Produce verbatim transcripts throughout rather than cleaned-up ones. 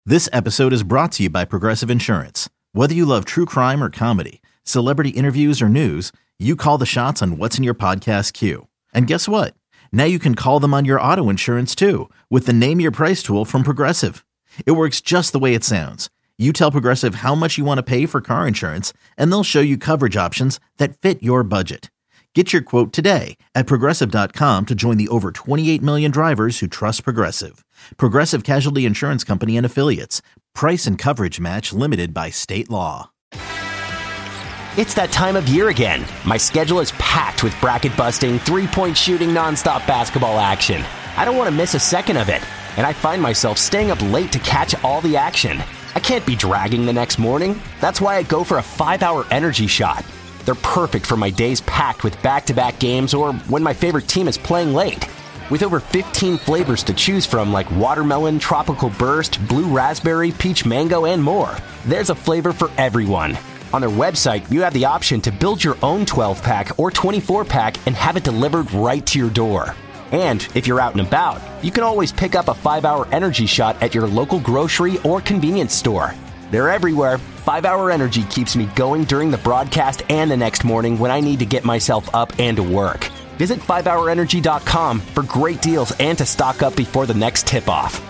This episode is brought to you by Progressive Insurance. Whether you love true crime or comedy, celebrity interviews or news, you call the shots on what's in your podcast queue. And guess what? Now you can call them on your auto insurance too with the Name Your Price tool from Progressive. It works just the way it sounds. You tell Progressive how much you want to pay for car insurance, and they'll show you coverage options that fit your budget. Get your quote today at Progressive dot com to join the over twenty-eight million drivers who trust Progressive. Progressive Casualty Insurance Company and Affiliates. Price and coverage match limited by state law. It's that time of year again. My schedule is packed with bracket-busting, three-point shooting, nonstop basketball action. I don't want to miss a second of it, and I find myself staying up late to catch all the action. I can't be dragging the next morning. That's why I go for a five-hour energy shot. They're perfect for my days packed with back-to-back games or when my favorite team is playing late. With over fifteen flavors to choose from like watermelon, tropical burst, blue raspberry, peach mango, and more, there's a flavor for everyone. On their website, you have the option to build your own twelve-pack or twenty-four-pack and have it delivered right to your door. And if you're out and about, you can always pick up a five-hour energy shot at your local grocery or convenience store. They're everywhere. five-hour Energy keeps me going during the broadcast and the next morning when I need to get myself up and to work. Visit five hour energy dot com for great deals and to stock up before the next tip-off.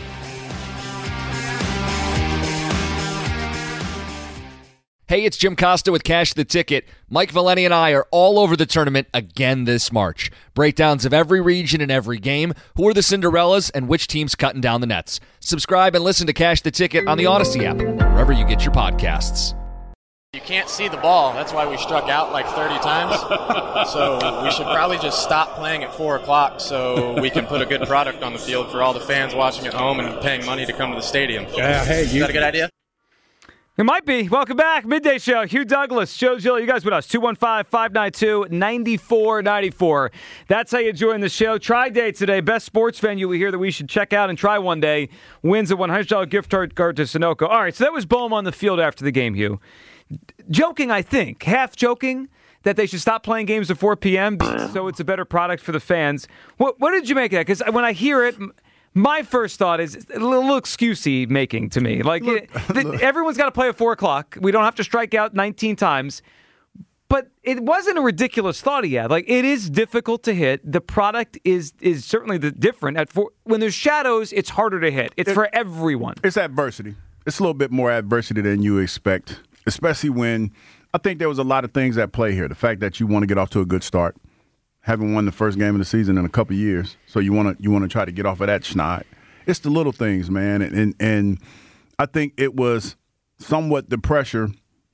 Hey, it's Jim Costa with Cash the Ticket. Mike Valeni and I are all over the tournament again this March. Breakdowns of every region and every game, who are the Cinderellas, and which team's cutting down the nets. Subscribe and listen to Cash the Ticket on the Odyssey app, wherever you get your podcasts. You can't see the ball. That's why we struck out like thirty times. So we should probably just stop playing at four o'clock so we can put a good product on the field for all the fans watching at home and paying money to come to the stadium. Yeah, hey, you, is that a good idea? It might be. Welcome back. Midday Show. Hugh Douglas, Joe Gill. You guys with us. two one five, five nine two, nine four nine four. That's how you join the show. Try Day today. Best sports venue we hear that we should check out and try one day. Wins a one hundred dollars gift card to Sunoco. All right, so that was Boehm on the field after the game, Hugh. Joking, I think. Half joking that they should stop playing games at four p.m. so it's a better product for the fans. What, what did you make of that? Because when I hear it, my first thought is a little, little excuse-y making to me. Like, look, it, look. Everyone's got to play at four o'clock. We don't have to strike out nineteen times. But it wasn't a ridiculous thought he had. Like, it is difficult to hit. The product is is certainly the different. At four, when there's shadows, it's harder to hit. It's it, for everyone. It's adversity. It's a little bit more adversity than you expect, especially when I think there was a lot of things at play here. The fact that you want to get off to a good start. Haven't won the first game of the season in a couple of years, so you want to you want to try to get off of that schneid. It's the little things, man, and, and and I think it was somewhat the pressure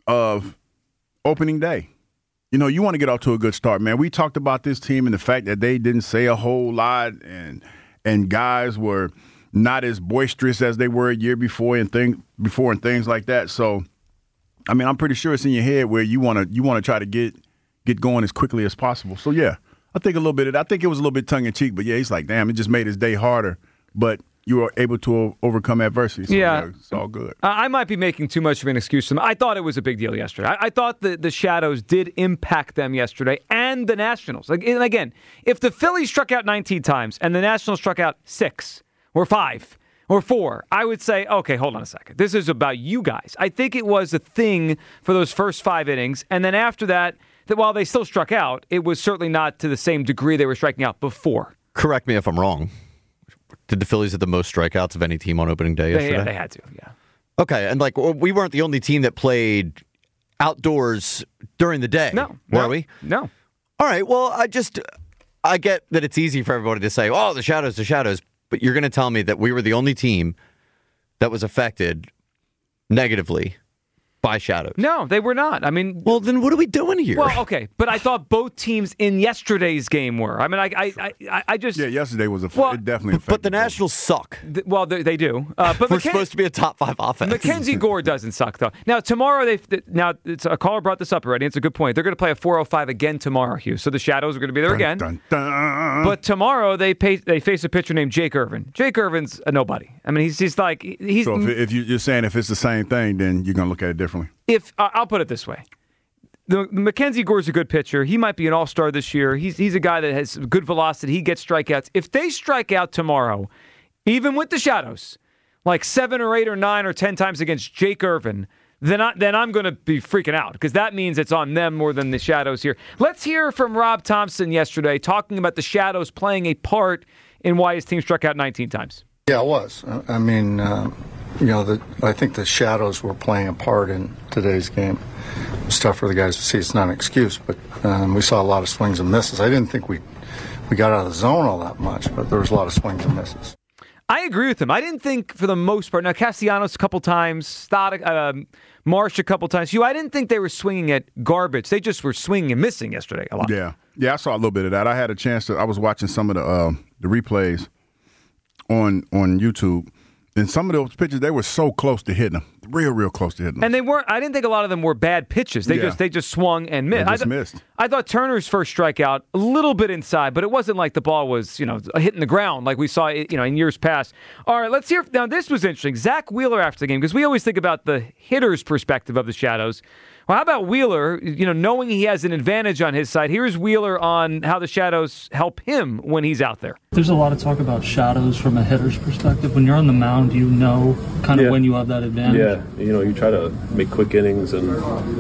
of opening day. You know, you want to get off to a good start, man. We talked about this team and the fact that they didn't say a whole lot, and and guys were not as boisterous as they were a year before and thing before and things like that. So, I mean, I'm pretty sure it's in your head where you want to you want to try to get get going as quickly as possible. So, yeah. I think a little bit of I think it was a little bit tongue-in-cheek, but, yeah, he's like, damn, it just made his day harder. But you were able to overcome adversity. So, yeah. yeah, it's all good. I might be making too much of an excuse for them. I thought it was a big deal yesterday. I, I thought the, the shadows did impact them yesterday and the Nationals. Like, and again, if the Phillies struck out nineteen times and the Nationals struck out six or five or four, I would say, okay, hold on a second. This is about you guys. I think it was a thing for those first five innings. And then after that, that while they still struck out, it was certainly not to the same degree they were striking out before. Correct me if I'm wrong. Did the Phillies have the most strikeouts of any team on opening day yesterday? They, yeah, they had to, yeah. Okay, and like we weren't the only team that played outdoors during the day, no, were no, we? No. All right, well, I just, I get that it's easy for everybody to say, oh, the shadows, the shadows, but you're going to tell me that we were the only team that was affected negatively by shadows. No, they were not. I mean, well, then what are we doing here? Well, okay, but I thought both teams in yesterday's game were. I mean, I, I, I, I just yeah, yesterday was a well, it definitely. But, but the Nationals suck. Th- well, they, they do. Uh, but we're McKen- supposed to be a top five offense. Mackenzie Gore doesn't suck though. Now tomorrow they now it's, a caller brought this up already. It's a good point. They're going to play a four oh five again tomorrow, Hugh. So the Shadows are going to be there dun, again. Dun, dun. But tomorrow they pay, they face a pitcher named Jake Irvin. Jake Irvin's a nobody. I mean, he's just like he's. So if, if you're saying if it's the same thing, then you're going to look at it differently. If uh, I'll put it this way. The, Mackenzie Gore's a good pitcher. He might be an all-star this year. He's he's a guy that has good velocity. He gets strikeouts. If they strike out tomorrow, even with the Shadows, like seven or eight or nine or ten times against Jake Irvin, then, I, then I'm going to be freaking out because that means it's on them more than the Shadows here. Let's hear from Rob Thompson yesterday talking about the Shadows playing a part in why his team struck out nineteen times. Yeah, it was. I mean, uh, you know, the, I think the Shadows were playing a part in today's game. It's tough for the guys to see. It's not an excuse, but um, we saw a lot of swings and misses. I didn't think we we got out of the zone all that much, but there was a lot of swings and misses. I agree with him. I didn't think for the most part. Now, Castellanos a couple times, Stoddard, um, Marsh a couple times. You, I didn't think they were swinging at garbage. They just were swinging and missing yesterday a lot. Yeah, yeah, I saw a little bit of that. I had a chance to. I was watching some of the uh, the replays on on YouTube, and some of those pitches they were so close to hitting them, real, real close to hitting them. And they weren't. I didn't think a lot of them were bad pitches. They Yeah. just they just swung and missed. They just I th- missed. I thought Turner's first strikeout a little bit inside, but it wasn't like the ball was you know hitting the ground like we saw you know in years past. All right, let's hear. Now this was interesting. Zach Wheeler after the game, because we always think about the hitter's perspective of the Shadows. Well, how about Wheeler, you know, knowing he has an advantage on his side? Here's Wheeler on how the Shadows help him when he's out there. There's a lot of talk about Shadows from a hitter's perspective. When you're on the mound, you know kind of Yeah. when you have that advantage. Yeah, you know, you try to make quick innings, and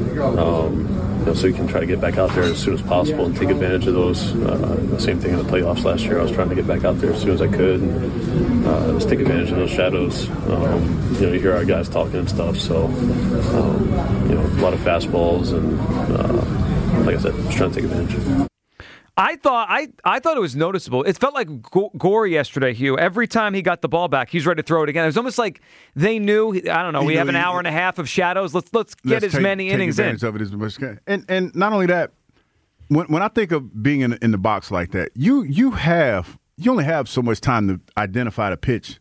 um, you know, so you can try to get back out there as soon as possible and take advantage of those. Uh, the same thing in the playoffs last year. I was trying to get back out there as soon as I could, and uh, just take advantage of those shadows. Um, you know, you hear our guys talking and stuff, so um, you know, a lot of fastballs, and uh, like I said, just trying to take advantage. I thought I, I thought it was noticeable. It felt like G- Gore yesterday, Hugh. Every time he got the ball back, he's ready to throw it again. It was almost like they knew. I don't know. He we knew have an he- hour and a half of Shadows. Let's let's get Let's as take- many take innings in. advantage of it as much as can. And and not only that, when when I think of being in in the box like that, you you have you only have so much time to identify the pitch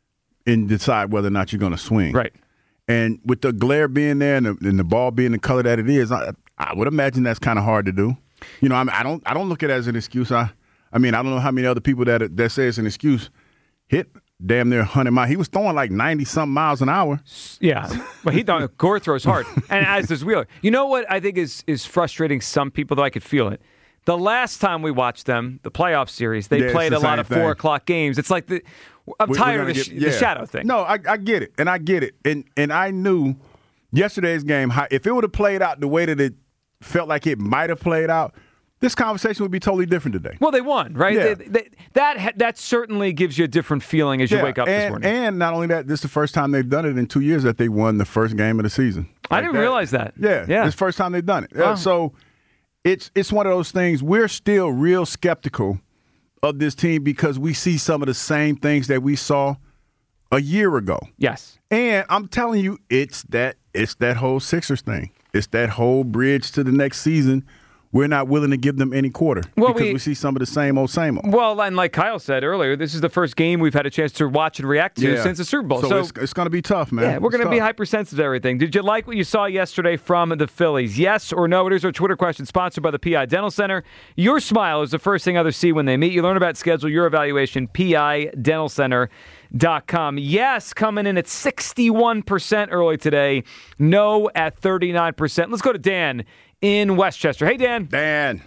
and decide whether or not you're going to swing. Right. And with the glare being there and the, and the ball being the color that it is, I, I would imagine that's kind of hard to do. You know, I, mean, I don't I don't look at it as an excuse. I I mean, I don't know how many other people that that say it's an excuse hit damn near one hundred miles. He was throwing like ninety-something miles an hour. Yeah, but he thought Gore throws hard, and as does Wheeler. You know what I think is is frustrating some people, though I could feel it. The last time we watched them, the playoff series, they Yeah, it's played the a lot same of thing. four o'clock games. It's like the I'm We- we're tired of gonna the, get- sh- the yeah. shadow thing. No, I, I get it, and I get it, and and I knew yesterday's game. How, if it would have played out the way that it felt like it might have played out, this conversation would be totally different today. Well, they won, right? Yeah. They, they, that ha- that certainly gives you a different feeling as you Yeah, wake up and, this morning. And not only that, this is the first time they've done it in two years that they won the first game of the season. I Like didn't that. realize that. Yeah, Yeah. It's the first time they've done it. Wow. Uh, So it's it's one of those things. We're still real skeptical of this team because we see some of the same things that we saw a year ago. Yes. And I'm telling you, it's that it's that whole Sixers thing. It's that whole bridge to the next season. We're not willing to give them any quarter Well, because we- we, see some of the same old, same old. Well, and like Kyle said earlier, this is the first game we've had a chance to watch and react to Yeah. since the Super Bowl. So, So, it's, it's going to be tough, man. yeah, we're It's going to be tough. hypersensitive to everything. Did you like what you saw yesterday from the Phillies? Yes or no? It is our Twitter question sponsored by the P I Dental Center. Your smile is the first thing others see when they meet. You learn about schedule your evaluation, P I dental center dot com. Yes, coming in at sixty-one percent early today. No at thirty-nine percent. Let's go to Dan in Westchester. Hey, Dan. Dan.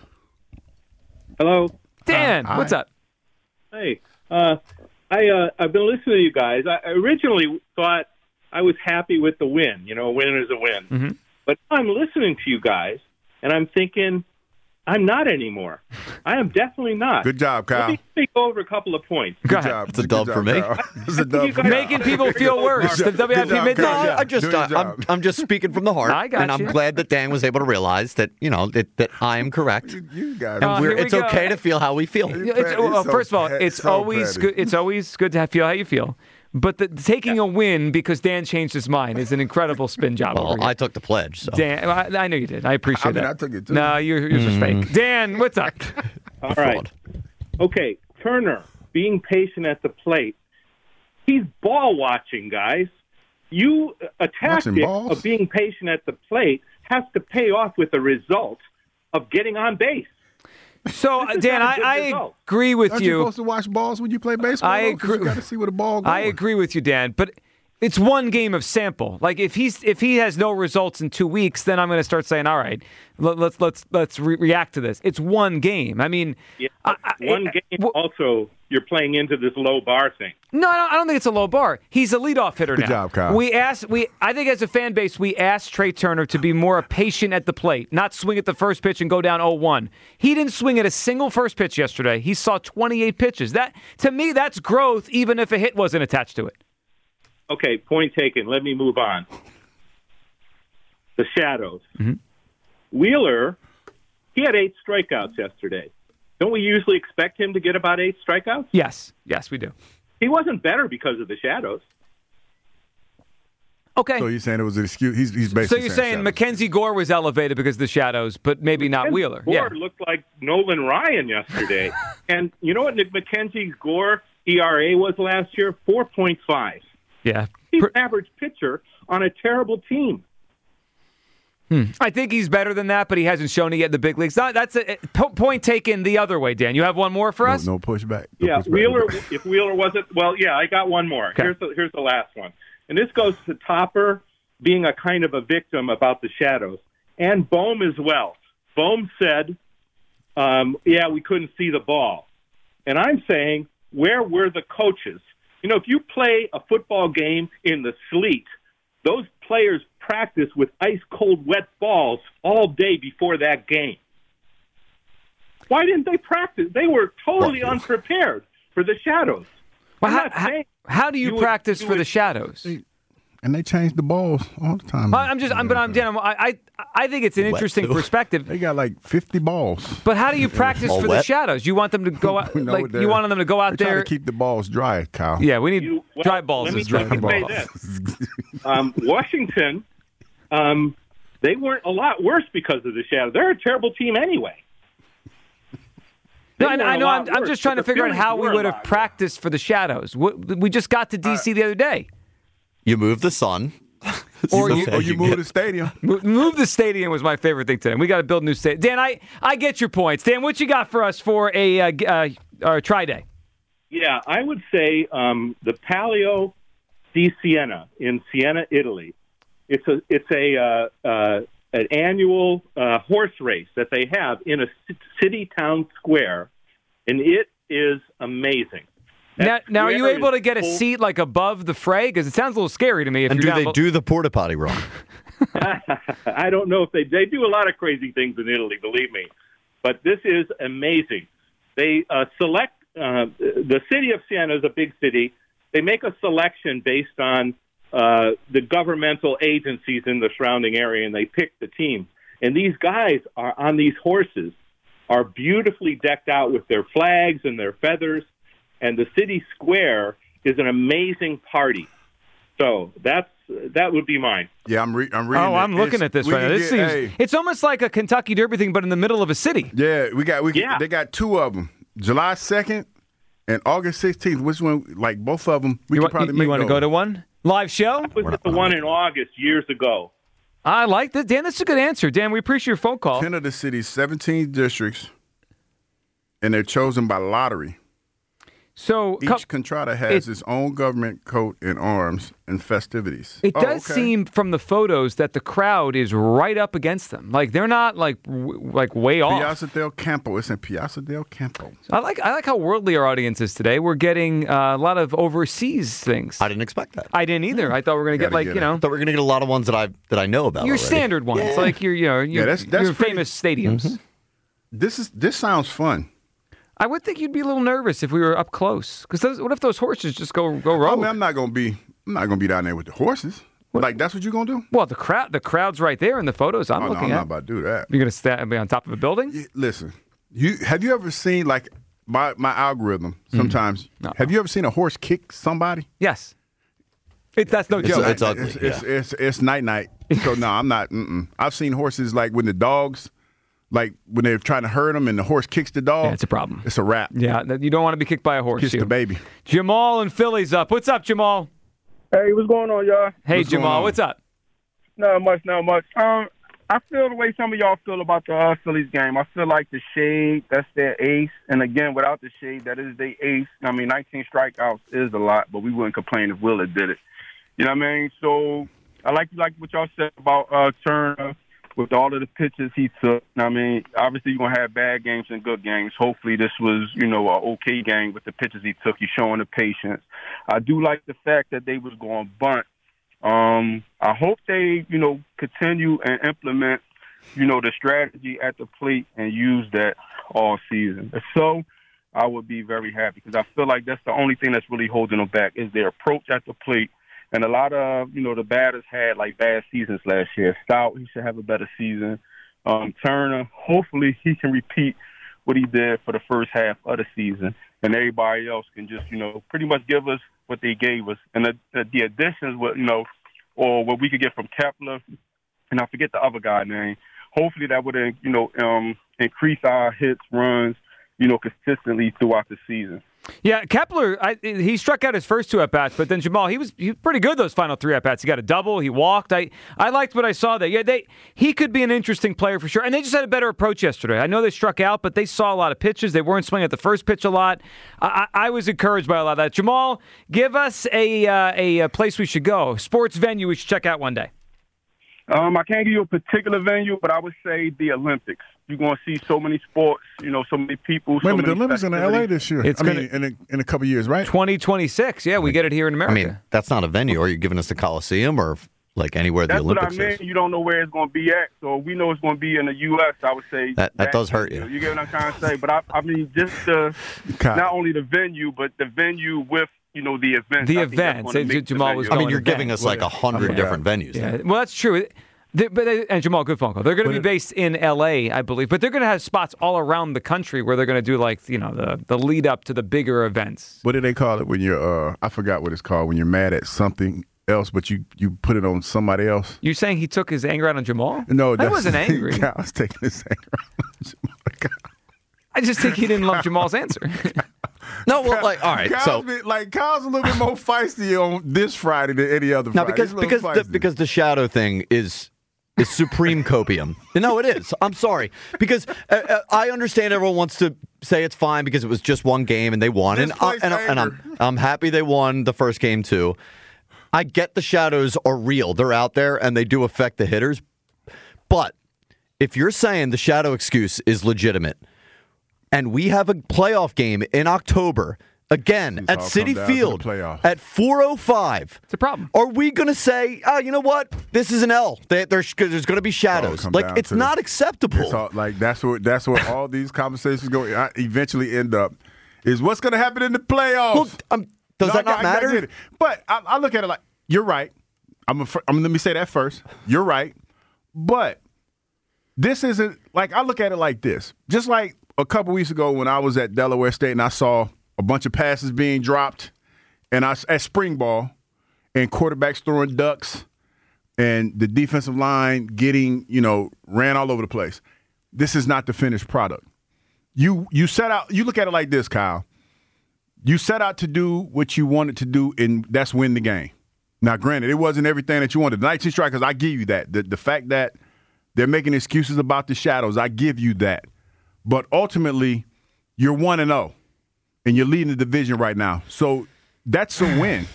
Hello. Dan, Uh, what's hi. up? Hey. Uh, I uh, I've been listening to you guys. I originally thought I was happy with the win. You know, a win is a win. Mm-hmm. But I'm listening to you guys, and I'm thinking I'm not anymore. I am definitely not. Good job, Let Kyle. me, let me go over a couple of points. Go Good ahead. job. It's a Good dub job, for me. Kyle. It's a dub You for guys- Kyle. Making people feel worse. The W I P job, Midday Kyle. No, Show. I just, Do your uh, I'm, job. I'm just speaking from the heart, I got and I'm you. glad that Dan was able to realize that you know that, that I am correct. You guys. Uh, We're, here we it's go. okay to feel how we feel. You Yeah, it's, petty, well, so first of all, petty, it's so always petty. good. It's always good to have, feel how you feel. But the, taking a win because Dan changed his mind is an incredible spin job. Well, over here. I took the pledge, so Dan, I, I know you did. I appreciate I mean, that. I took it too. No, yours yours was fake. Dan, what's up? All right. fraud. Okay, Turner being patient at the plate. He's ball watching, guys. You a Watching tactic balls? of being patient at the plate has to pay off with the result of getting on base. So, This is Dan, not a good I, I result. agree with Aren't you you. supposed to watch balls when you play baseball? I though? 'Cause agree- You got to see where the ball goes. I agree with you, Dan. But it's one game of sample. Like if he's if he has no results in two weeks, then I'm going to start saying, all right, let, let's let's let's re- react to this. It's one game. I mean, Yeah, I, I, one it- game w- also you're playing into this low bar thing. No, I don't, I don't think it's a low bar. He's a leadoff hitter Good now. job, Kyle. We asked, we I think as a fan base, we asked Trey Turner to be more patient at the plate, not swing at the first pitch and go down oh one. He didn't swing at a single first pitch yesterday. He saw twenty-eight pitches. That to me, that's growth, even if a hit wasn't attached to it. Okay, point taken. Let me move on. The Shadows. Mm-hmm. Wheeler, he had eight strikeouts yesterday. Don't we usually expect him to get about eight strikeouts? Yes. Yes, we do. He wasn't better because of the Shadows. Okay. So you're saying it was an excuse? He's, he's So basically you're saying Shadows. Mackenzie Gore was elevated because of the Shadows, but maybe not Mackenzie Wheeler. Gore Yeah. looked like Nolan Ryan yesterday. And you know what Nick Mackenzie Gore E R A was last year? four point five. Yeah. He's an average pitcher on a terrible team. Hmm. I think he's better than that, but he hasn't shown it yet in the big leagues. That, that's a po- point taken the other way, Dan. You have one more for no, us? No pushback. No Yeah, pushback. Wheeler. If Wheeler wasn't, well, yeah, I got one more. Okay. Here's the, here's the last one, and this goes to Topper being a kind of a victim about the Shadows, and Bohm as well. Bohm said, um, "Yeah, we couldn't see the ball," and I'm saying, where were the coaches? You know, if you play a football game in the sleet, those players practice with ice-cold, wet balls all day before that game. Why didn't they practice? They were totally unprepared for the Shadows. Well, I'm how, not how, saying how do you, you would practice do for it- the Shadows? And they change the balls all the time. I- I'm just, I'm, but I'm, Dan, I'm- I, I, I think it's an interesting too. perspective. They got like fifty balls. But how do you practice All for the wet? Shadows? You want them to go out, We know like they're- you want them to go out They're trying there. to keep the balls dry, Kyle. Yeah, we need You- well, dry balls. let me is just dry say balls. this. Um, Washington, um, they weren't a lot worse because of the Shadows. They're a terrible team anyway. No, They I, weren't I a know. lot I'm, I'm worse, just trying but to the figure out Phillies how we were a would have lot worse. practiced for the Shadows. We, we just got to D C the other day. You move the sun. Or Or you- you, or you move the stadium. Mo- Move the stadium was my favorite thing today. We got to build a new stadium. Dan, I, I get your points. Dan, what you got for us for a uh, g- uh, uh, try day? Yeah, I would say um, the Palio di Siena in Siena, Italy. It's a it's a uh, uh, an annual uh, horse race that they have in a c- city town square, and it is amazing. Now, That now, are you square able is to get a full- seat like above the fray? Because it sounds a little scary to me. If And you're do down they lo- do the porta potty wrong? I don't know if they they do a lot of crazy things in Italy, believe me, but this is amazing. They uh, select uh, the city of Siena is a big city. They make a selection based on uh, the governmental agencies in the surrounding area, and they pick the teams. And these guys are on these horses, are beautifully decked out with their flags and their feathers, and the city square is an amazing party. So that's that would be mine. Yeah, I'm, re- I'm reading Oh, it. I'm looking It's- at this we right now. can This get- seems, hey, it's almost like a Kentucky Derby thing, but in the middle of a city. yeah, we got we Yeah. they got two of them, July second and August sixteenth. Which one? Like both of them, we You, can want, probably you, make want to those. go to one live show? I was at the one in August years ago. I like that, Dan. That's a good answer, Dan. We appreciate your phone call. ten of the city's seventeen districts, and they're chosen by lottery. So Each co- contrada has it- its own government coat and arms and festivities. It Oh, does okay. seem from the photos that the crowd is right up against them. Like they're not like w- like way off. Piazza del Campo. It's in Piazza del Campo. I like I like how worldly our audience is today. We're getting uh, a lot of overseas things. I didn't expect that. I didn't either. I thought we were going to get Gotta like get you it. know I thought we were going to get a lot of ones that I that I know about. your already. standard ones, like your you know your, that's- that's your pretty- famous stadiums. This is this sounds fun. I would think you'd be a little nervous if we were up close. Because what if those horses just go go I rogue? mean, I'm not gonna be. I'm not gonna be down there with the horses. Like that's what you're gonna do? Well, the crowd the crowd's right there in the photos I'm Oh, no, looking I'm at. not about to do that. You're going to stand be on top of a building? Y- Listen, you have you ever seen like my my algorithm? Mm-hmm. Sometimes have you ever seen a horse kick somebody? Yes. It, that's no It's, joke. it's ugly. It's yeah. it's, it's, it's night night. So no, I'm not. Mm-mm. I've seen horses like when the dogs, like when they're trying to herd them and the horse kicks the dog. Yeah, it's a problem. It's a wrap. Yeah, that- you don't want to be kicked by a horse. Kiss you. the baby. Jamal and Philly's up. What's up, Jamal? Hey, what's going on, y'all? Hey, What's going Jamal, on? what's up? Not much, not much. Um, I feel the way some of y'all feel about the uh, Phillies game. I feel like the shade, that's their ace. And again, without the shade, that is their ace. I mean, nineteen strikeouts is a lot, but we wouldn't complain if Wheeler did it. You know what I mean? So I like like what y'all said about uh, Turner. with all of the pitches he took. I mean, obviously you're going to have bad games and good games. Hopefully this was, you know, an okay game with the pitches he took. He's showing the patience. I do like the fact that they was going to bunt. Um, I hope they, you know, continue and implement, you know, the strategy at the plate and use that all season. If so, I would be very happy because I feel like that's the only thing that's really holding them back is their approach at the plate. And a lot of, you know, the batters had, like, bad seasons last year. Stout, he should have a better season. Um, Turner, hopefully he can repeat what he did for the first half of the season. And everybody else can just, you know, pretty much give us what they gave us. And the, the, the additions, what you know, or what we could get from Kepler, and I forget the other guy's name, hopefully that would, you know, um, increase our hits, runs, you know, consistently throughout the season. Yeah, Kepler, I, he struck out his first two at-bats, but then Jamal, he was he was pretty good those final three at-bats. He got a double, he walked. I, I liked what I saw there. Yeah, they he could be an interesting player for sure. And they just had a better approach yesterday. I know they struck out, but they saw a lot of pitches. They weren't swinging at the first pitch a lot. I, I, I was encouraged by a lot of that. Jamal, give us a, uh, a, a place we should go, sports venue we should check out one day. Um, I can't give you a particular venue, but I would say the Olympics. You're going to see so many sports, you know, so many people. Wait so a minute, the many Olympics in L A this year. It's I gonna, mean, in a, in a couple of years, right? twenty twenty-six, yeah, we get it here in America. I mean, that's not a venue. Are you giving us the Coliseum or like anywhere That's the Olympics what I mean. is? You don't know where it's going to be at. So we know it's going to be in the U S, I would say. That, that does hurt you. You get what I'm trying to say? But I, I mean, just the, not only the venue, but the venue with, you know, the events. The I think that's events. gonna make Jamal the was venue. I mean, you're giving us like a hundred Yeah. different venues. Yeah. Then. Well, that's true. They, but they, and Jamal, good phone call. They're going to be based in L A, I believe, but they're going to have spots all around the country where they're going to do like you know the the lead up to the bigger events. What do they call it when you're? Uh, I forgot what it's called when you're mad at something else, but you, you put it on somebody else. You saying he took his anger out on Jamal? No, I that's, wasn't angry. I was taking his anger out on Jamal. I just think he didn't love Jamal's answer. No, well, like all right, Kyle's so been, like Kyle's a little bit more feisty on this Friday than any other. now Friday. because He's a little because the, feisty. because the shadow thing is. is supreme copium. No, it is. I'm sorry. Because uh, uh, I understand everyone wants to say it's fine because it was just one game and they won. And, I, and, I, and I'm, I'm happy they won the first game, too. I get the shadows are real. They're out there and they do affect the hitters. But if you're saying the shadow excuse is legitimate and we have a playoff game in October again It's at all City come down to the Field playoffs. at four oh five. It's a problem. Are we going to say, oh, you know what? This is an L. They, there's there's going to be shadows. come Like, down it's to not the- acceptable. It's all, like that's what that's what all these conversations go I eventually end up is what's going to happen in the playoffs. Well, um, does No, that I- not I- I matter? get it. But I, I look at it like you're right. I'm, a, I'm let me say that first. You're right, but this isn't like I look at it like this. Just like a couple weeks ago when I was at Delaware State and I saw a bunch of passes being dropped, and I at spring ball, and quarterbacks throwing ducks, and the defensive line getting you know ran all over the place. This is not the finished product. You you set out. You look at it like this, Kyle. You set out to do what you wanted to do, and that's win the game. Now, granted, it wasn't everything that you wanted. The nineteen Strikers, I give you that. The, the fact that they're making excuses about the shadows, I give you that. But ultimately, you're one and oh, and you're leading the division right now. So that's a win.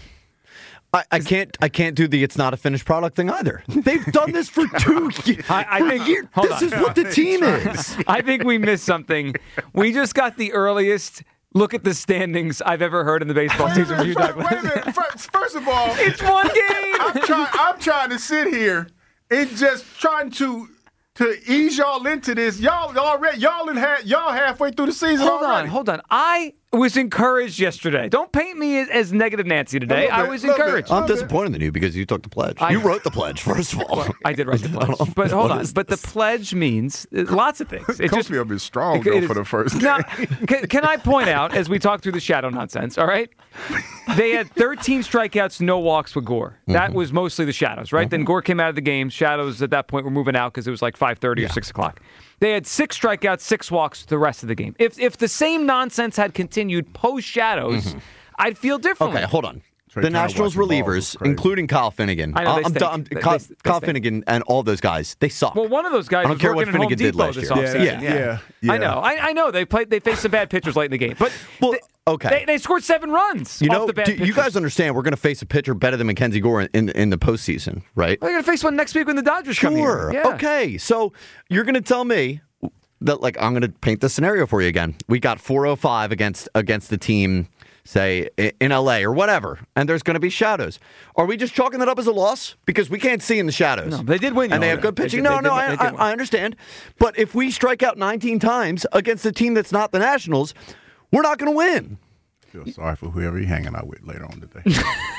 I, I can't. I can't do the "it's not a finished product" thing either. They've done this for two years. I, I think hold this on. is what the team is. I think we missed something. We just got the earliest look at the standings I've ever heard in the baseball season from you, Douglas. Wait a minute. First, first of all, It's one game. I'm trying. I'm trying to sit here and just trying to to ease y'all into this. Y'all already. Y'all in ha- Y'all halfway through the season. Hold already. on, hold on. I was encouraged yesterday. Don't paint me as, as negative Nancy today. little I bit, was little bit. encouraged. I'm disappointed in you because you took the pledge. I- you wrote the pledge, first of all. I did write the pledge, but hold on. But the pledge means uh, lots of things. It Coach just me up is strong it- though it for is- the first game. Now, can, can I point out as we talk through the shadow nonsense? All right, they had thirteen strikeouts, no walks with Gore. That was mostly the shadows, right? Then Gore came out of the game. Shadows at that point were moving out because it was like five thirty or six o'clock. They had six strikeouts, six walks the rest of the game. If if the same nonsense had continued post shadows, I'd feel differently. Okay, hold on. Trey The Turner Nationals watching balls relievers, is crazy. including Kyle Finnegan, I know, they I'm stink. done. They- Kyle, they- they Kyle stink. Finnegan and all those guys, they suck. Well, one of those guys I don't was care what working at Home Finnegan did Depot last this year. offseason. Yeah, yeah, yeah. I know. I, I know. They played. They faced some bad pitchers late in the game. But Well, they- Okay. They, they scored seven runs. You off know, the bad do you pitchers. guys understand we're going to face a pitcher better than Mackenzie Gore in, in, in the postseason, right? We're going to face one next week when the Dodgers come here. Sure. Yeah. Okay. So you're going to tell me that, like, I'm going to paint the scenario for you again. We got four oh five against against the team, say, in L A or whatever, and there's going to be shadows. Are we just chalking that up as a loss? Because we can't see in the shadows. No, they did win. And they have good pitching. No, no, I, I, I understand. But if we strike out nineteen times against a team that's not the Nationals, we're not going to win. I feel sorry for whoever you're hanging out with later on today.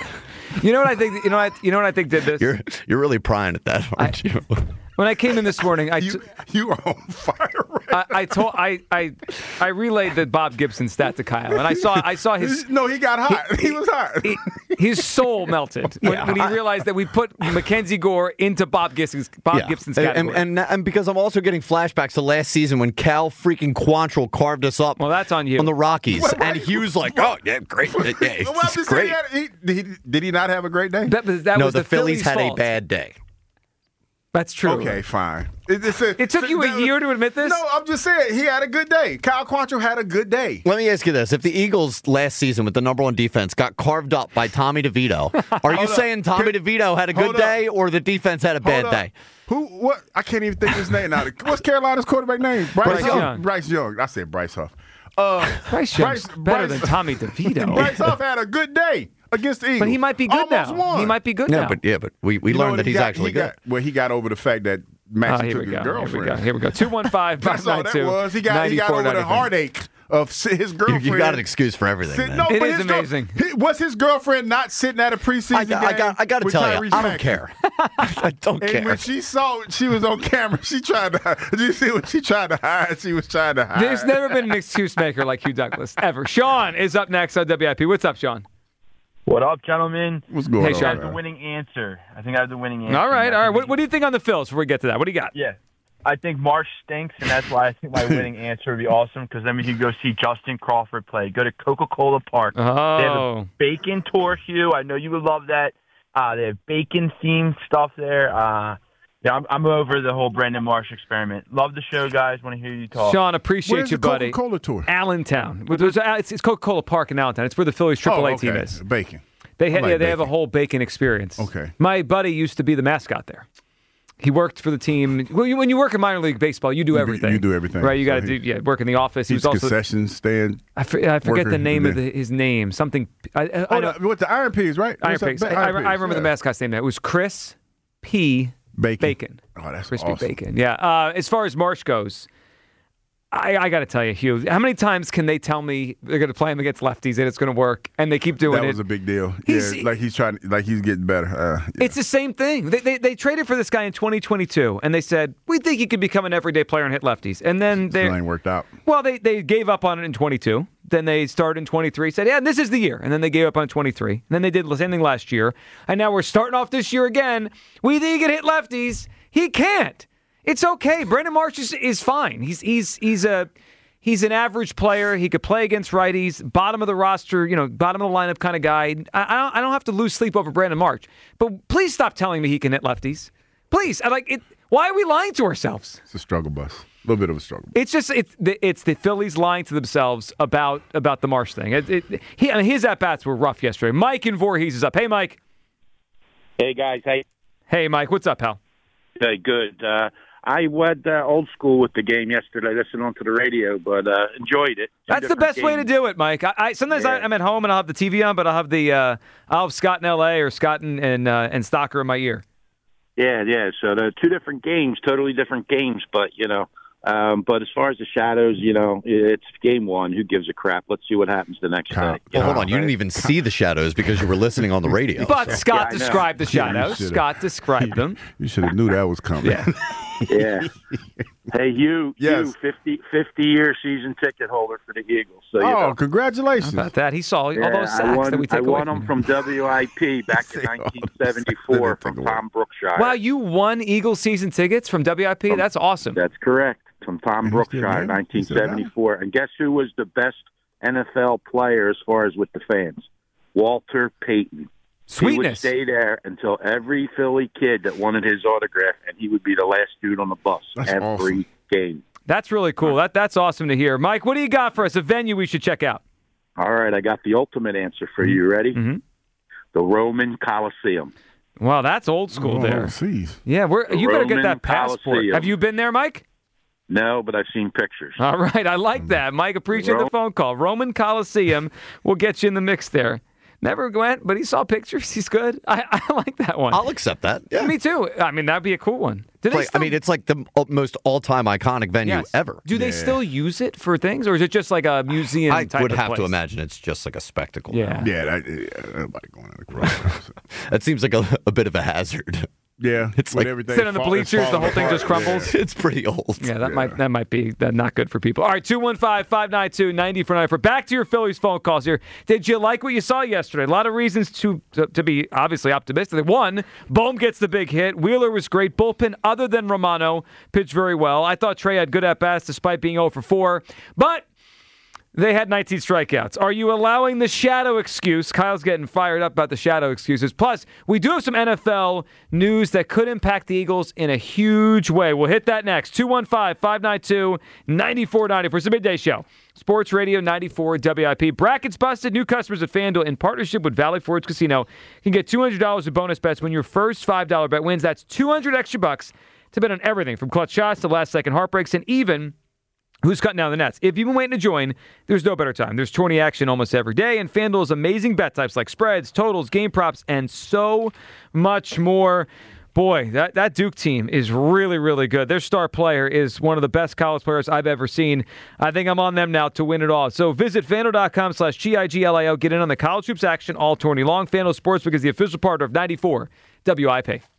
You know what I think? You know what? You know what I think did this? You're you're really prying at that, aren't I, you? When I came in this morning, I t- you, you are on fire. Right I, I told I, I I relayed the Bob Gibson stat to Kyle, and I saw I saw his no, he got hot. He, he was hot. He, his soul melted when, Yeah, when he I, realized that we put Mackenzie Gore into Bob Gibson's Bob yeah. Gibson's and, category. and, and and because I'm also getting flashbacks to last season when Cal freaking Quantrill carved us up. Well, that's on you. On the Rockies, Wait, wait, and he was like, "Oh yeah, great, yeah, well, I'm it's just great." saying, he, had, he, did he not have a great day? that, that no, was the, the Phillies, had fault. a bad day. That's true. Okay, fine. It, it's a, It took you a year to admit this? No, I'm just saying he had a good day. Kyle Quantrill had a good day. Let me ask you this: if the Eagles last season with the number one defense got carved up by Tommy DeVito, are you Hold up. saying Tommy Can- DeVito had a good hold up. day, or the defense had a bad Hold up. day? Who? What? I can't even think his name now. What's Carolina's quarterback name? Bryce, Bryce Young. Young. Bryce Young. I said Bryce Huff. Uh, Bryce Young's Bryce- better Bryce- than Tommy DeVito. Bryce Huff had a good day against the Eagles. But he might be good Almost now. Won. He might be good No, now. but yeah, but we, we You know learned what that he he's got? actually he good. Got, well, he got over the fact that Oh, Maxie here took we his go. Here girlfriend. we go. Here we go. two one five, That's five all nine that two, was. He got, he got over the heartache of si- his girlfriend. You, you got an excuse for everything. Sit- man. no, It but is his girl- amazing. he- was his girlfriend not sitting at a preseason I, game? I got. I got to with tell you, Tyrese I don't Maxey? care. I don't And care. when she saw she was on camera, she tried to. Did you see what she tried to hide? She was trying to hide. There's never been an excuse maker like Hugh Douglas, ever. Sean is up next on W I P. What's up, Sean? What up, gentlemen? What's going Hey, on? Sean. I have the winning answer. I think I have the winning answer. All right, I all right. think What, we- what do you think on the Phils before we get to that? What do you got? Yeah. I think Marsh stinks, and that's why I think my winning answer would be awesome, because then we could go see Justin Crawford play. Go to Coca-Cola Park. They have Oh. a bacon tour, Hugh. I know you would love that. Uh, they have bacon-themed stuff there. Uh, yeah, I'm, I'm over the whole Brandon Marsh experiment. Love the show, guys. Want to hear you talk. Sean, appreciate Where's you, the buddy. Coca-Cola tour? Allentown. It's, it's Coca-Cola Park in Allentown. It's where the Phillies triple A oh, okay. team is. Bacon. They, ha- I like yeah, they have a bacon. whole bacon experience. Okay. My buddy used to be the mascot there. He worked for the team. Well, you, when you work in minor league baseball, you do You do- everything. you do everything. Right? You So got to do he- yeah, work in the office. He He's was also concession stand. I, for, I forget worker, the name of and the, his name. Something. I, I, I Oh, know. the, with the Iron Pigs, right? Iron What's that? Pigs. I, Ba- I, Iron I remember Pigs, the yeah. mascot's name. Now. It was Chris P. Bacon. Bacon. Oh, that's Crispy awesome. bacon. Yeah. Uh, as far as Marsh goes, I, I got to tell you, Hugh, how many times can they tell me they're going to play him against lefties and it's going to work, and they keep doing That it? was a big deal. He's- yeah, like he's trying, like he's getting better. Uh, yeah. It's the same thing. They, they they traded for this guy in twenty twenty-two, and they said, we think he could become an everyday player and hit lefties. And then they Still ain't worked out. well, they, they gave up on it in twenty-two. Then they started in twenty-three, said, yeah, this is the year. And then they gave up on twenty-three. And then they did the same thing last year. And now we're starting off this year again. We think he can hit lefties. He can't. It's okay. Brandon Marsh is, is fine. He's he's he's a he's an average player. He could play against righties, bottom of the roster, you know, bottom of the lineup kind of guy. I, I don't I don't have to lose sleep over Brandon Marsh. But please stop telling me he can hit lefties. Please. I like it. Why are we lying to ourselves? It's a struggle bus. A little bit of a struggle. It's just it's the, it's the Phillies lying to themselves about about the Marsh thing. It, it, he, I mean, his at bats were rough yesterday. Mike in Voorhees is up. Hey, Mike. Hey, guys. Hey. Hey, Mike. What's up, pal? Hey, good. Uh, I went uh, old school with the game yesterday, listening to the radio, but uh, enjoyed it. Two That's the different best way to games. do it, Mike. I, I sometimes I, Yeah. I'm at home and I'll have the T V on, but I'll have the uh, I'll have Scott in L A or Scott and and, uh, and Stocker in my ear. Yeah, yeah. So they're two different games, totally different games, but, you know, um, but as far as the Shadows, you know, it's game one. Who gives a crap? Let's see what happens the next day. you Well, hold know, on. You right? didn't even see the shadows because you were listening on the radio. But so. Scott Yeah, I know. described the Yeah, you shadows. should've. Scott described them. You should have knew that was coming. Yeah. Yeah. Hey, you, Yes. you, fifty, fifty-year season ticket holder for the Eagles. So, you Oh, know. congratulations. How about that? He saw all Yeah, those I sacks won, that we I take away won from them him. from W I P back in Say all nineteen those seventy-four sacks that they from take away. Tom Brookshire. Wow, you won Eagles season tickets from W I P? That's awesome. That's correct. From Tom And he still Brookshire, got it? nineteen He still got it? seventy-four. And guess who was the best N F L player as far as with the fans? Walter Payton. He would Sweetness. stay there until every Philly kid that wanted his autograph, and he would be the last dude on the bus That's every awesome. game. That's really cool. That That's awesome to hear. Mike, what do you got for us? A venue we should check out? All right, I got the ultimate answer for you. Ready? Mm-hmm. The Roman Colosseum. Wow, that's old school Oh, there. overseas. Yeah, we're, The you better get Roman that passport. Colosseum. Have you been there, Mike? No, but I've seen pictures. All right, I like that. Mike, appreciate Ro- the phone call. Roman Coliseum will get you in the mix there. Never went, but he saw pictures. He's good. I, I like that one. I'll accept that. Yeah. Me too. I mean, that'd be a cool one. Do they Like, still, I mean, it's like the most all-time iconic venue Yes. ever. Do they Yeah. still use it for things, or is it just like a museum I type would of have place? to imagine it's just like a spectacle. Yeah. Yeah, that, yeah, nobody going in the cross. That seems like a, a bit of a hazard. Yeah, It's with like- everything Sit on the fall- it's bleachers, the falling whole thing just apart. crumbles. Yeah. It's pretty old. Yeah, that might that might be that not good for people. All right, two one five, five nine two, nine oh four nine four. Back to your Phillies phone calls here. Did you like what you saw yesterday? A lot of reasons to to, to be obviously optimistic. One, Bohm gets the big hit. Wheeler was great. Bullpen, other than Romano, pitched very well. I thought Trey had good at-bats despite being oh for four. But they had nineteen strikeouts. Are you allowing the shadow excuse? Kyle's getting fired up about the shadow excuses. Plus, we do have some N F L news that could impact the Eagles in a huge way. We'll hit that next. two one five, five nine two, nine four nine four. It's a midday show. Sports Radio ninety-four W I P. Brackets busted. New customers at FanDuel in partnership with Valley Forge Casino can get two hundred dollars in bonus bets when your first five dollars bet wins. That's two hundred extra bucks to bet on everything from clutch shots to last-second heartbreaks and even who's cutting down the nets. If you've been waiting to join, there's no better time. There's tourney action almost every day, and FanDuel's amazing bet types like spreads, totals, game props, and so much more. Boy, that, that Duke team is really, really good. Their star player is one of the best college players I've ever seen. I think I'm on them now to win it all. So visit FanDuel.com slash G I G L I O. Get in on the college hoops action all tourney long. FanDuel Sportsbook is the official partner of ninety-four W I P.